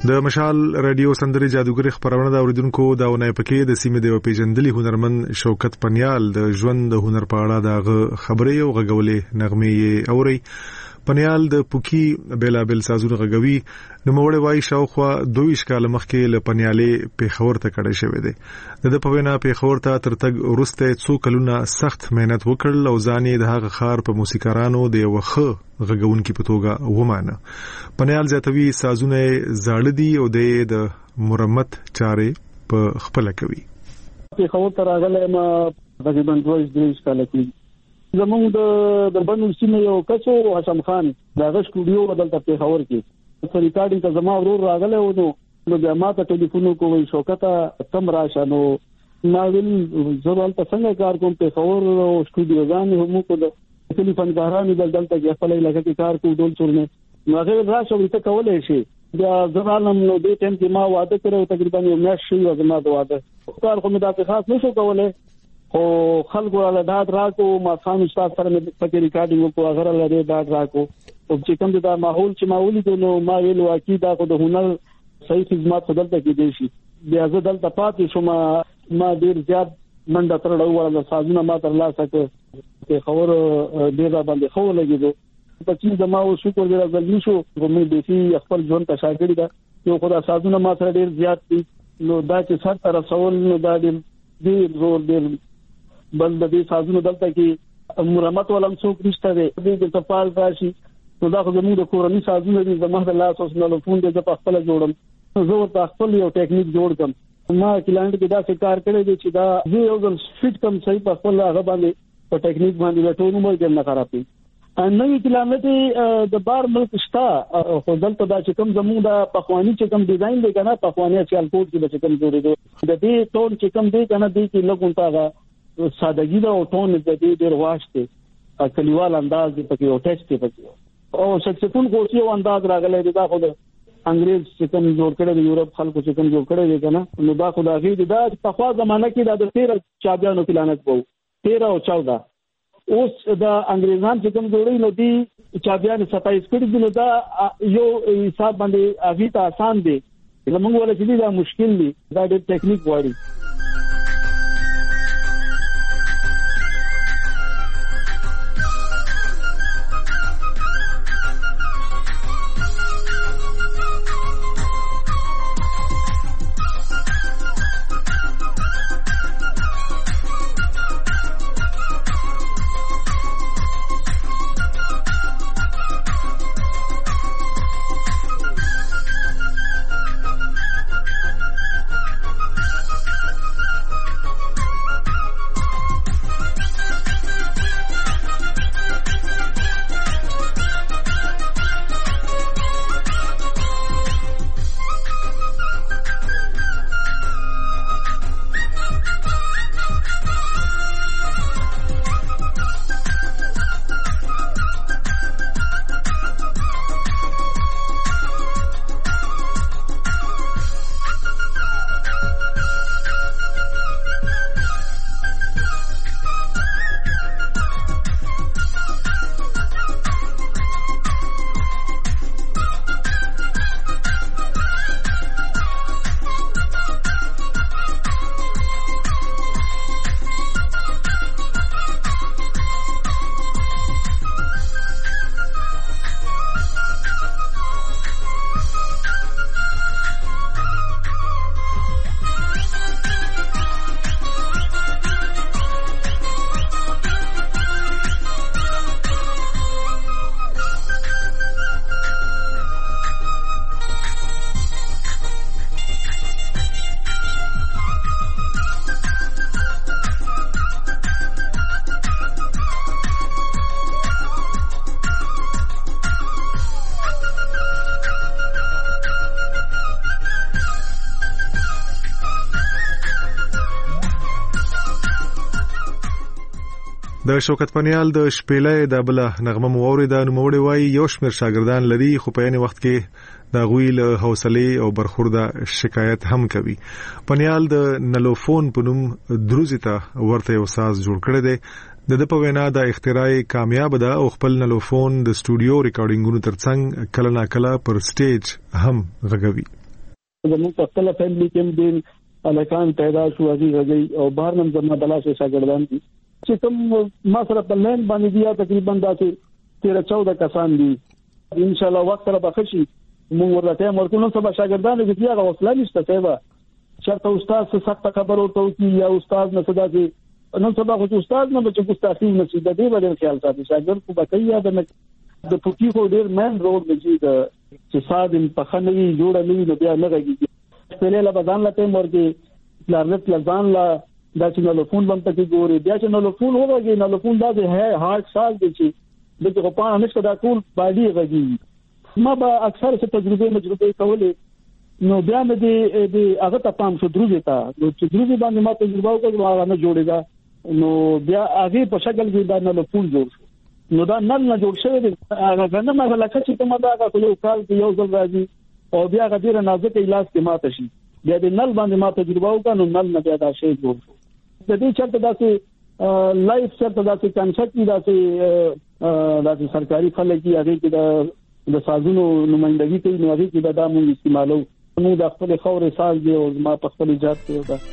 د مشال رادیو سندري جادوګر خبرونه دا اوریدونکو دا ونې پکې د سیمې د پیژندلي هنرمند شوکت پنیال د ژوند د هنر په اړه دا خبرې او غږولې نغمې اوري. پنیال د پوکی بیلابل سازونه غږوي. نو موړې وای شاوخوا 22 کال مخکې له پنیالې پیښور ته کډه شوې ده. د په وینا پیښور ته ترتګ ورسته څو کلونه سخت مهنت وکړل او ځانې د هغه خار په موسیقارانو د وخه غږونکو په توګه ومانه. پنیال زیاتوي سازونه زاړه دي او د مرمت چارې په خپل کوي. پیښور ته راغله ما تقریبا 22 کال کې زمونږ د بنو سیمه یو کچو حسن خان دغه سټوډیو بدلته پیښور کې ریکارډینګ ته زما ورور راغله نو بیا ما ته ټلیفون کوی شوکته کم راشه نو ما ویل زبال ته څنګه کار کوم پیښور او سټوډیو ځان هم کو د ټلیفون کارانو دلته کې خپل علاقې کې کار کوم ډول چورنه نو هغه راشه وته کولای شي بیا زمانم نو دې ټیم کې ما واده کړو تقریبا یو میاشت شي او زما د واده کار کوم د خاص نشو کولای او خلکو له داد راکو ما خان استاد سره مې پکې ریکارډینګ کو هغه له داد راکو او چې کوم دا ماحول چې ما ولیدو نو ما ویل واکې دا خو د هنر صحیح خدمات خدلته کې دي شي بیا زه دلته پاتې شوم ما ډیر زیات منډه ترړو ولا سازونه ما تر لاسه کې خبر ډیر باندې خو لګیدو په چې زما او شکر دې راځل شو کومې دې خپل ژوند ته شاګرد ده یو خدای سازونه ما سره ډیر زیات دي نو دا چې سر تر رسول نو دا ډیر زور ډیر بل د دې سازونو دلته کې مرمت ولم څوک نشته دی د تفال راشي نو دا خو زموږ د کورنۍ سازونه دي زموږ د لاس اوس نه فون د په خپل جوړم زه ورته خپل یو ټیکنیک جوړ کړم ما کلاینټ کې دا څه کار کړی دی چې دا زه یو ځل فټ کم صحیح په خپل هغه باندې په ټیکنیک باندې ټول عمر کې نه خرابې نوې کلامت د بار ملک شتا خو دلته دا چې کوم زموږ د پخوانی چې کوم ډیزاین دی کنه پخوانی چې الکوټ کې چې کوم جوړېدو د دې ټون چې کوم دی کنه دی کې لګونتا سادهګي دا او ټون د دې ډېر واشته کلیوال انداز دی پکې او ټیکس دی پکې او سکسفون کوشي او انداز راغلی دی دا خو د انګريز چې کوم جوړ کړی د یورپ خلکو چې کوم جوړ کړی دی کنه نو دا خو دا غي دا په خوا زمانہ کې دا د 13 چابيانو پلانټ وو 13 او 14 اوس دا انګريزان چې کوم جوړی نو دی چابيان 27 کړي دي نو دا یو حساب باندې اغي ته آسان دی موږ ولا چې دا مشکل دی دا د ټیکنیک وړي. د شوکت پنیال د شپېلې د بل نغمه موري د نوموړي وای یو شمېر شاګردان لري خو په یوه وخت کې د غوی له حوصله او برخورده شکایت هم کوي. پنیال د نلوفون په نوم دروزی ته ورته یو ساز جوړ کړی دی. د په وینا د اختراع کامیاب ده او خپل نلوفون د سټوډیو ریکارډینګونو ترڅنګ کله نا کله پر سټیج هم غږوي. زموږ په خپل فیملی کې دین الکان پیدا شو غږی او بهر نن زما دلاسه شاګردان دي چې کوم ما سره په لین باندې بیا تقریبا داسې 13-14 کسان دي ان شاء الله وخت را بخشي موږ ورته مرکو نو سبا شاګردان دي چې هغه وصله نشته سبا چرته استاد څه سخت خبرو ته کی یا استاد نه صدا دي نو سبا خو استاد نه چې ګستاخی نه شي د دې باندې خیال ساتي شاګرد کو بکیا د پوکی کو ډیر مین روډ دی چې صادم په خنوي جوړ نه وي بیا نه راګي په له بدن لته مرګي لارنت لزان لا دا چې نو فون باندې کې ګوري بیا چې نو فون وګوري نو فون دا دی هارت ساز دی چې دغه په اړه نشته دا ټول باډي غږی ما به اکثر څه تجربه کولې نو بیا مې د هغه ته پام شو دروځي تا نو چې دروځي باندې ما تجربه وکړم هغه نه جوړېدا نو بیا هغه په شکل کې دا نه فون جوړ شو نو دا نه جوړ شوی دی هغه نه ما لکه چې کومه دا یو کال کې یو ځل راځي او بیا هغه ډیر نازک علاج کې ماته شي بیا د نل باندې ما تجربه وکړم نو نل نه بیا دا شی جوړ شو د دې چرته داسې لایف چرته داسې کنسپټ داسې سرکاري خلک کې هغه کې د سازونو نمائندګي کوي نو هغه کې دا موږ استعمالو نو د خپل خورې ساز دی او ما په خپل ایجاد کې وکړ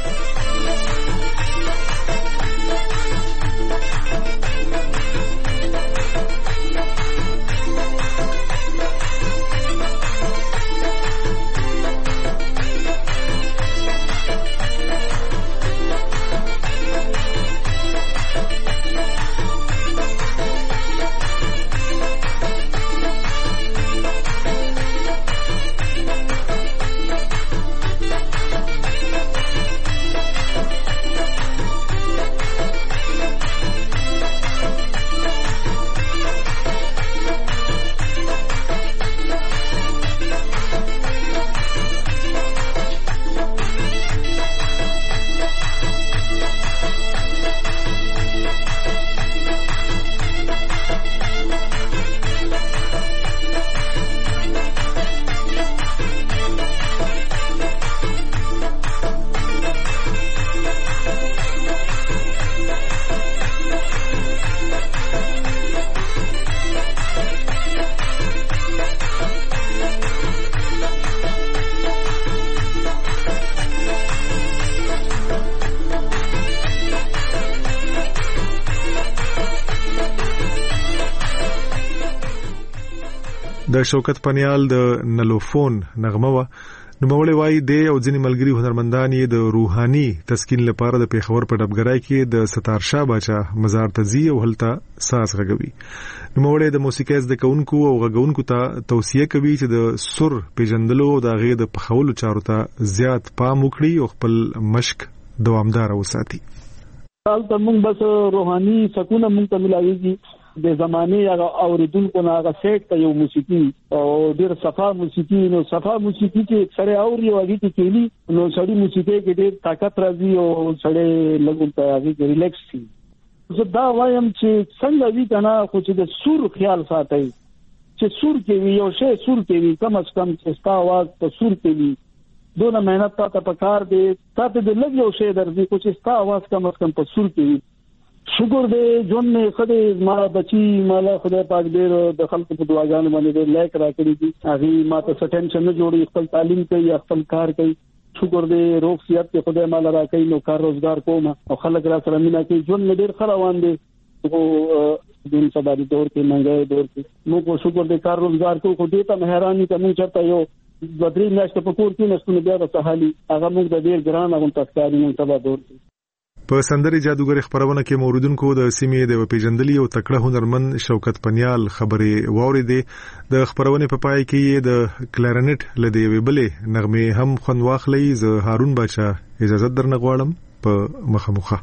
د شوکت پنیال د نلوفون نغمه و نو مولوی وای دی او ځینې ملګری هنرمندان د روحاني تسکین لپاره د پیښور په ډبګرای کې د ستار شاه باچا مزار ته ځي او هلته ساز غږوي نو مولوی د موسیقي زده کوونکو او غږونکو ته توصیه کوي چې د سر پیژندلو او د غږ د پخولو چارو ته زیات پام وکړي او خپل مشق دوامدار وساتي. حال ته موږ بس روحاني سکون موږ ته ملایږي د زمانه هغه اوریدونکو نه هغه سیټ ته یو موسیقي او ډیر صفا موسیقي نو صفا موسیقي کې سره اوري او هغه کې کېلی نو سړی موسیقي کې ډیر طاقت راځي او سړی لګون ته هغه ریلیکس شي. زه دا وایم چې څنګه وی کنه خو چې د سور خیال ساتي چې سور کې وی یو شی سور کې وی کم از کم چې ستا आवाज په سور کې وی دونه مهنت ته پکار دی تاسو د لږ یو شی درځي خو چې ستا आवाज کم از کم په سور کې وی شکر دې جون نه خدای ما بچي مالا خدای پاک دې د خلکو په دعاګانو باندې دې لایک راکړي دي هغه ما ته ټینشن نه جوړي خپل تعلیم کوي خپل کار کوي شکر دې روغ صحت ته خدای مالا راکړي نو کار روزګار کوم او خلک را سره مینا کوي جون نه ډیر خروان دي او دین صداري دور کې منګي دور کې نو کو شکر دې کار روزګار کو خو دې ته مهرباني ته مونږ چرته یو بدري میاشت په کور کې نشو بیا د سهالي هغه موږ د ډیر ګران غون تاسکاري مونږ تبا دور کې په سندري جادوګر خبرونه کې موردونکو د سیمې د پیژندلي او تکړه هنرمند شوکت پنیال خبرې واوریدې د خبرونه په پای کې د کلارنټ لدی ویبلې نغمه هم خوند واخلي ز هارون بچا اجازه درنه غواړم په مخه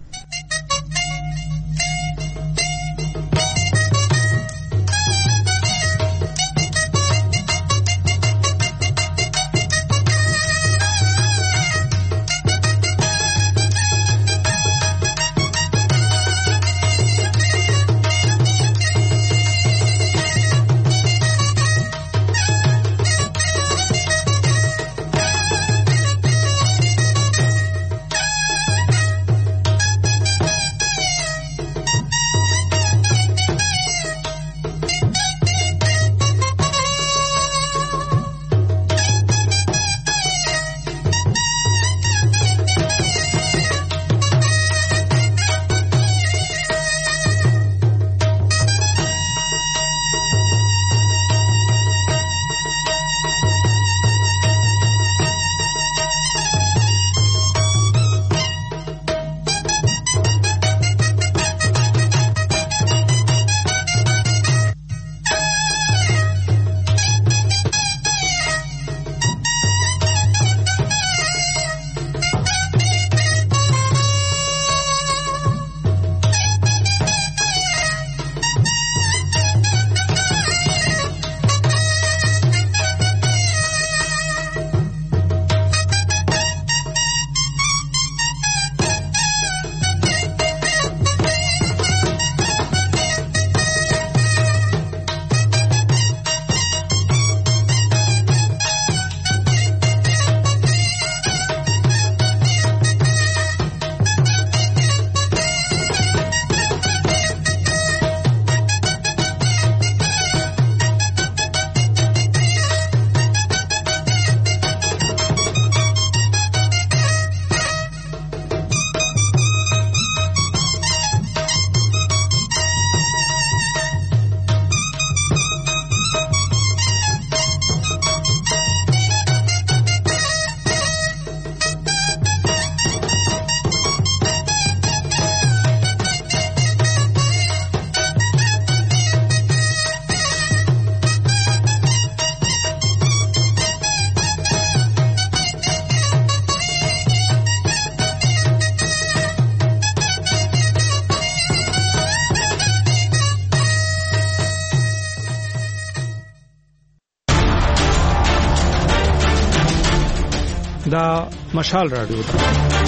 دا مشال رادیو ده.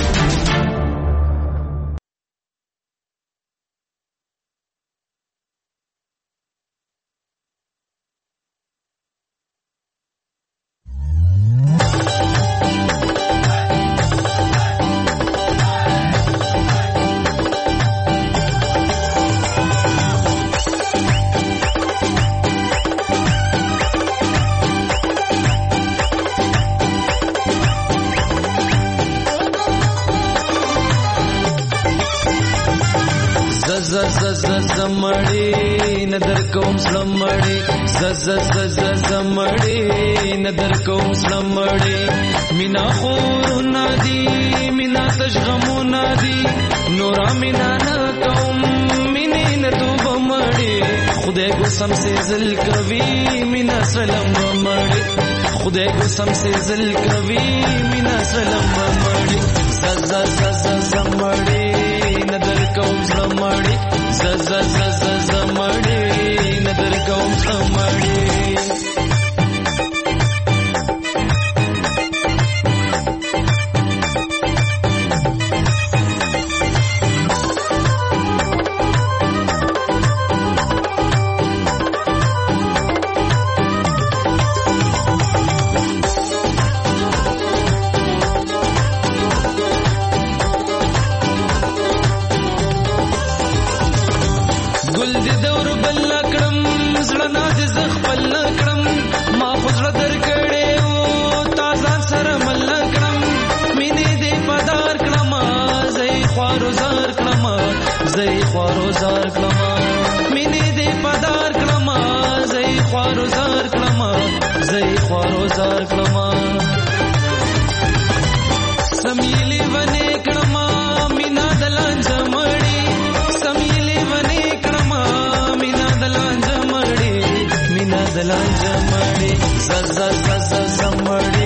زمړی ندر کوم سلمړی زمړی ندر کوم سلمړی مینا خور ندی مینا تشغمو ندی نورا مینا نکوم مینې نتو بمړی خدای کو سم سے زل کوي مینا سلام بمړی خدای کو سم سے زل کوي مینا سلام بمړی زمړی ندر کوم سلمړی زمړی ندر کوم سلمړی زمړی